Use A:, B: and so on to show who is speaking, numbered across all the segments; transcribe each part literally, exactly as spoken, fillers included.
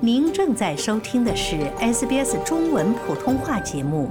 A: 您正在收听的是 S B S 中文普通话节目。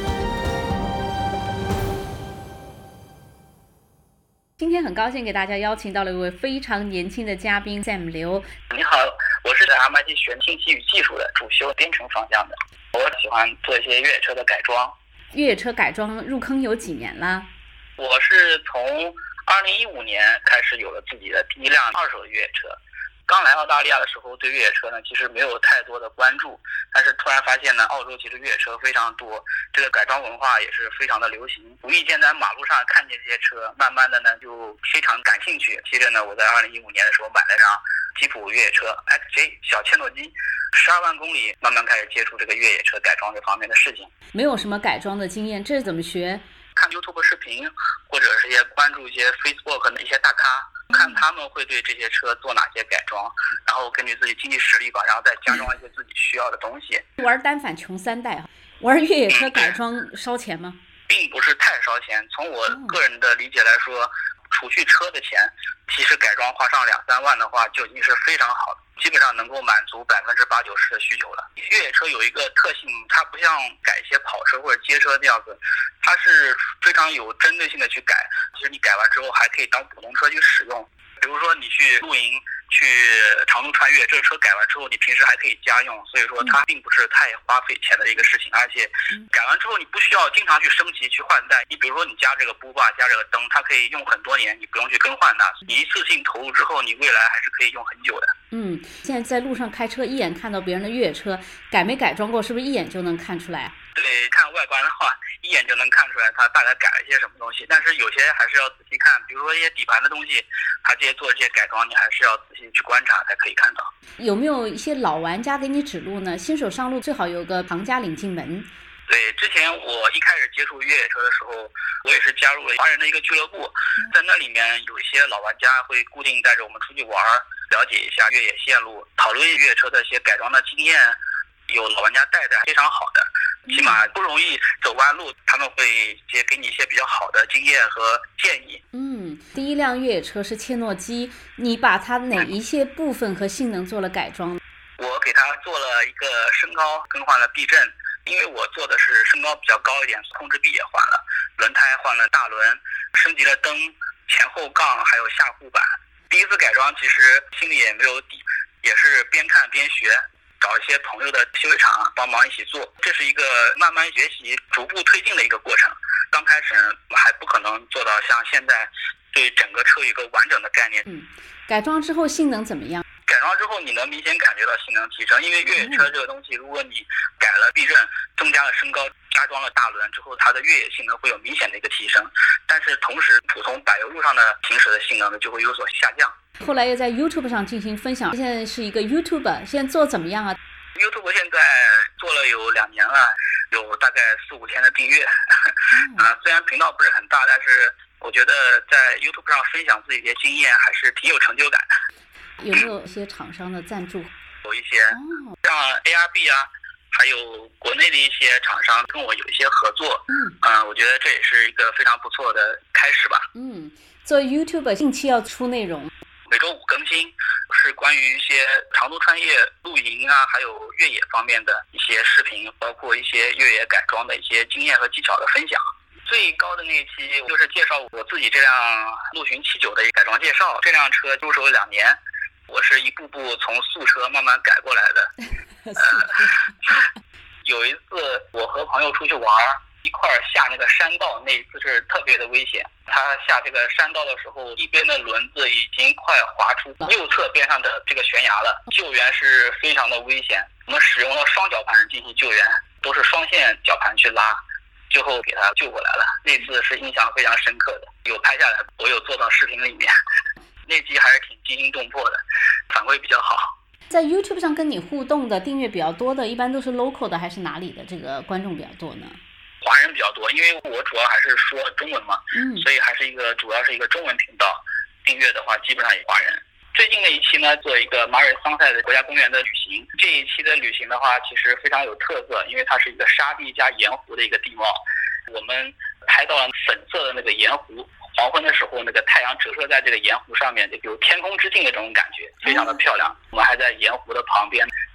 B: 今天很高兴给大家邀请到了一位非常年轻的嘉宾 Sam 刘。
C: 你好，我是在 M I T 学信息与技术的，主修编程方向的。我喜欢做一些越野车的改装。
B: 越野车改装入坑有几年了？
C: 我是从二零一五年开始有了自己的第一辆二手的越野车。刚来澳大利亚的时候，对越野车呢其实没有太多的关注，但是突然发现呢，澳洲其实越野车非常多，这个改装文化也是非常的流行。无意间在马路上看见这些车，慢慢的呢就非常感兴趣。接着呢，我在二零一五年的时候买了辆吉普越野车 X J 小切诺基，十二万公里，慢慢开始接触这个越野车改装这方面的事情。
B: 没有什么改装的经验，这是怎么学？
C: 看 YouTube 视频，或者是一些关注一些 Facebook 的一些大咖，看他们会对这些车做哪些改装，然后根据自己经济实力吧，然后再加装一些自己需要的东西。
B: 玩单反穷三代，玩越野车改装烧钱吗？
C: 并不是太烧钱，从我个人的理解来说，除去车的钱，其实改装花上两三万的话就已经是非常好的，基本上能够满足百分之八九十的需求了。越野车有一个特性，它不像改一些跑车或者街车这样子，它是非常有针对性的去改。其实你改完之后还可以当普通车去使用，比如说你去露营、去长途穿越，这个车改完之后你平时还可以家用，所以说它并不是太花费钱的一个事情。而且改完之后你不需要经常去升级去换代，你比如说你加这个波霸加这个灯，它可以用很多年，你不用去更换它，你一次性投入之后你未来还是可以用很久的。
B: 嗯，现在在路上开车，一眼看到别人的越野车改没改装过，是不是一眼就能看出来？
C: 对，看外观的话一眼就能看出来它大概改了一些什么东西，但是有些还是要仔细看，比如说一些底盘的东西，它这些做这些改装你还是要仔细去观察才可以看到。
B: 有没有一些老玩家给你指路呢？新手上路最好有个行家领进门。
C: 对，之前我一开始接触越野车的时候，我也是加入了华人的一个俱乐部，在那里面有一些老玩家会固定带着我们出去玩，了解一下越野线路，讨论越野车的一些改装的经验，有老玩家带的非常好的，起码不容易走弯路，他们会接给你一些比较好的经验和建议。
B: 嗯，第一辆越野车是切诺基，你把它哪一些部分和性能做了改装？
C: 我给它做了一个升高，更换了避震，因为我做的是升高比较高一点，控制臂也换了，轮胎换了大轮，升级了灯、前后杠还有下护板。第一次改装其实心里也没有底，也是边看边学，找一些朋友的修理厂帮忙一起做，这是一个慢慢学习逐步推进的一个过程。刚开始还不可能做到像现在对整个车有一个完整的概念。
B: 嗯，改装之后性能怎么样？
C: 改装之后你能明显感觉到性能提升，因为越野车这个东西，如果你改了避震，增加了升高，加装了大轮之后，它的越野性能会有明显的一个提升，但是同时普通柏油路上的行驶的性能呢就会有所下降。
B: 后来又在 YouTube 上进行分享，现在是一个 YouTuber， 现在做怎么样啊？
C: YouTube 现在做了有两年了，有大概四五千的订阅。嗯、啊，虽然频道不是很大，但是我觉得在 YouTube 上分享自己的经验还是挺有成就感的。
B: 有没有一些厂商的赞助？
C: 有一些，像 A R B 啊，还有国内的一些厂商跟我有一些合作。嗯，嗯、呃，我觉得这也是一个非常不错的开始吧。
B: 嗯，做 YouTuber 近期要出内容。
C: 每周五更新，是关于一些长途穿越、露营啊，还有越野方面的一些视频，包括一些越野改装的一些经验和技巧的分享。最高的那一期就是介绍我自己这辆陆巡七九的改装介绍。这辆车入手了两年，我是一步步从素车慢慢改过来的。呃、有一次我和朋友出去玩，一块下那个山道，那一次是特别的危险。他下这个山道的时候，一边的轮子已经快滑出右侧边上的这个悬崖了，救援是非常的危险。我们使用了双绞盘进行救援，都是双线绞盘去拉，最后给他救过来了。那次是印象非常深刻的，有拍下来，我有做到视频里面。那集还是挺惊心动魄的，反馈比较好。
B: 在 YouTube 上跟你互动的订阅比较多的，一般都是 local 的还是哪里的这个观众比较多呢？
C: 华人比较多，因为我主要还是说中文嘛，嗯，所以还是一个主要是一个中文频道。订阅的话，基本上也华人。最近的一期呢，做一个马尔桑塞的国家公园的旅行。这一期的旅行的话，其实非常有特色，因为它是一个沙地加盐湖的一个地貌。我们拍到了粉色的那个盐湖，黄昏的时候，那个太阳折射在这个盐湖上面，就有天空之镜的这种感觉，非常的漂亮。我们还在盐湖的旁边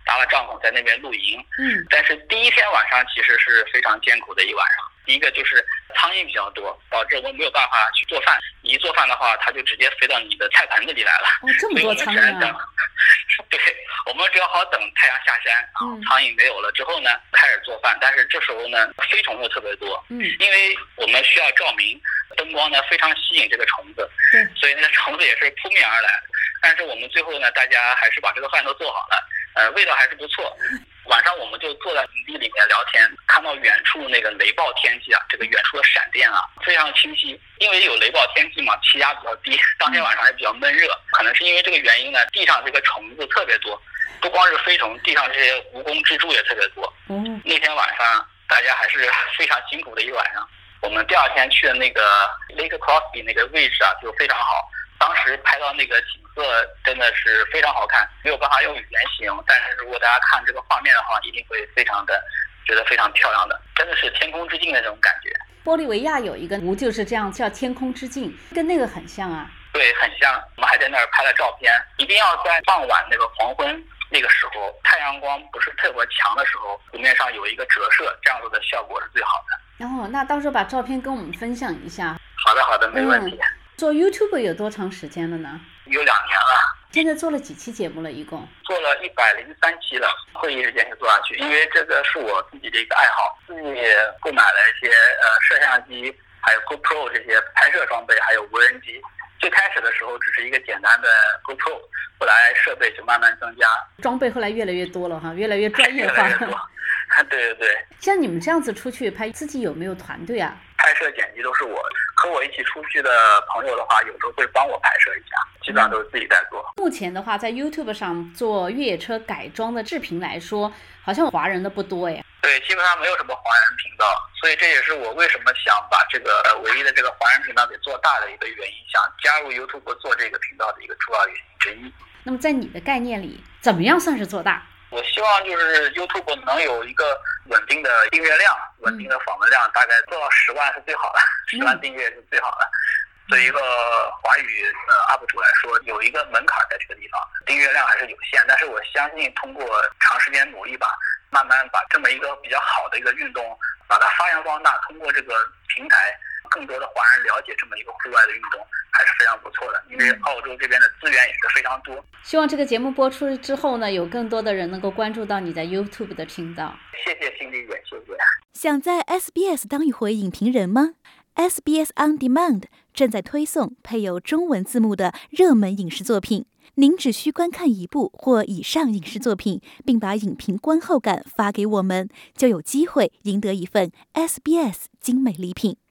C: 搭了帐篷在那边露营。
B: 嗯，
C: 但是第一天晚上其实是非常艰苦的一晚上。第一个就是苍蝇比较多，导致我们没有办法去做饭。你一做饭的话，它就直接飞到你的菜盆子里来了。
B: 哦，这么多苍
C: 蝇
B: 啊！
C: 对，我们只要好等太阳下山，
B: 嗯，
C: 苍蝇没有了之后呢，开始做饭。但是这时候呢，飞虫又特别多，
B: 嗯，
C: 因为我们需要照明，灯光呢非常吸引这个虫子，
B: 对，
C: 所以那个虫子也是扑面而来。但是我们最后呢，大家还是把这个饭都做好了，呃，味道还是不错。晚上我们就坐在营地里面聊天，看到远处那个雷暴天气啊，这个远处的闪电啊非常清晰。因为有雷暴天气嘛，气压比较低，当天晚上还比较闷热，可能是因为这个原因呢，地上这个虫子特别多，不光是飞虫，地上这些蜈蚣蜘蛛也特别多。
B: 嗯，
C: 那天晚上大家还是非常辛苦的一晚上。我们第二天去的那个 Lake Crosby 那个位置啊，就非常好。当时拍到那个景色真的是非常好看，没有办法用语言形容，但是如果大家看这个画面的话，一定会非常的觉得非常漂亮的，真的是天空之镜的那种感觉。
B: 玻利维亚有一个湖就是这样叫天空之镜，跟那个很像啊。
C: 对，很像。我们还在那儿拍了照片。一定要在傍晚那个黄昏那个时候，太阳光不是特别强的时候，湖面上有一个折射，这样子的效果是最好的。
B: 哦，那到时候把照片跟我们分享一下。
C: 好的好的，没问题。
B: 嗯，做 YouTube 有多长时间了呢？
C: 有两年了。
B: 现在做了几期节目了？一共
C: 做了一百零三期了，会一直坚持做下去，因为这个是我自己的一个爱好，自己也购买了一些呃摄像机，还有 GoPro 这些拍摄装备，还有无人机。最开始的时候只是一个简单的 GoPro， 后来设备就慢慢增加，
B: 装备后来越来越多了哈，越来越专业化。
C: 越来越多。对对对。
B: 像你们这样子出去拍，自己有没有团队啊？
C: 拍摄剪辑都是我，和我一起出去的朋友的话，有时候会帮我拍摄一下，基本上都是自己在做。
B: 目前的话，在 YouTube 上做越野车改装的视频来说，好像华人的不多哎。
C: 对，基本上没有什么华人频道，所以这也是我为什么想把这个唯一的这个华人频道给做大的一个原因，想加入 YouTube 做这个频道的一个主要原因之一。
B: 那么在你的概念里，怎么样算是做大？
C: 我希望就是 YouTube 能有一个稳定的订阅量，稳定的访问量，大概做到十万是最好的，十万订阅是最好的。对于一个华语呃 U P 主来说，有一个门槛在这个地方，订阅量还是有限，但是我相信通过长时间努力吧，慢慢把这么一个比较好的一个运动，把它发扬光大，通过这个平台，更多的华人了解这么一个户外的运动，还是非常不错的。因为澳洲这边的资源也是非常多。
B: 希望这个节目播出之后呢，有更多的人能够关注到你在 YouTube 的频道。
C: 谢谢心理姐，谢谢。
D: 想在 S B S 当一回影评人吗？ S B S On Demand 正在推送配有中文字幕的热门影视作品，您只需观看一部或以上影视作品，并把影评观后感发给我们，就有机会赢得一份 S B S 精美礼品。